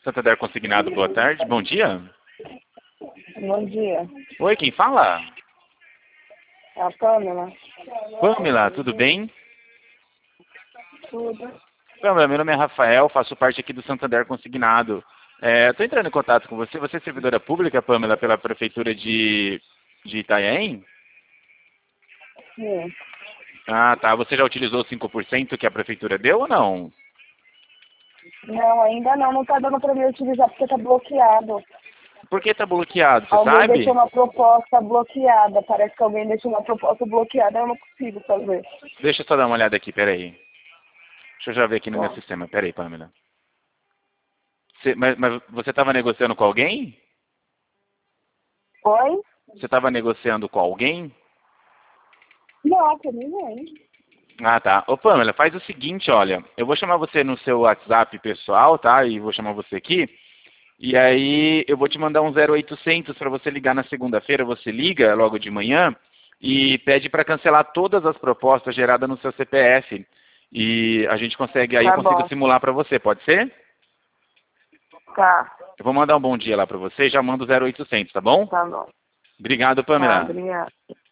Santander Consignado, boa tarde. Bom dia. Bom dia. Oi, quem fala? É a Pamela. Pamela, tudo bem? Tudo. Pamela, meu nome é Rafael, faço parte aqui do Santander Consignado. Estou entrando em contato com você. Você é servidora pública, Pamela, pela Prefeitura de Itanhaém? Sim. Ah, tá. Você já utilizou o 5% que a Prefeitura deu ou não? Não, ainda não. Não tá dando pra mim utilizar porque tá bloqueado. Por que está bloqueado, você Alguém deixou sabe? uma proposta bloqueada. Parece que alguém deixou uma proposta bloqueada. Eu não consigo fazer. Deixa eu só dar uma olhada aqui, peraí. Deixa eu já ver aqui no meu Tá. sistema. Peraí, Pamela. Mas você estava negociando com alguém? Oi? Você estava negociando com alguém? Não, com ninguém. Ah, tá. Ô, Pamela, faz o seguinte, olha. Eu vou chamar você no seu WhatsApp pessoal, tá? E vou chamar você aqui. E aí eu vou te mandar um 0800 para você ligar na segunda-feira. Você liga logo de manhã e pede para cancelar todas as propostas geradas no seu CPF. E a gente consegue, aí eu Tá consigo bom. simular para você, pode ser? Tá. Eu vou mandar um bom dia lá para você e já mando o 0800, tá bom? Tá bom. Obrigado, Tá, Pamela. obrigada.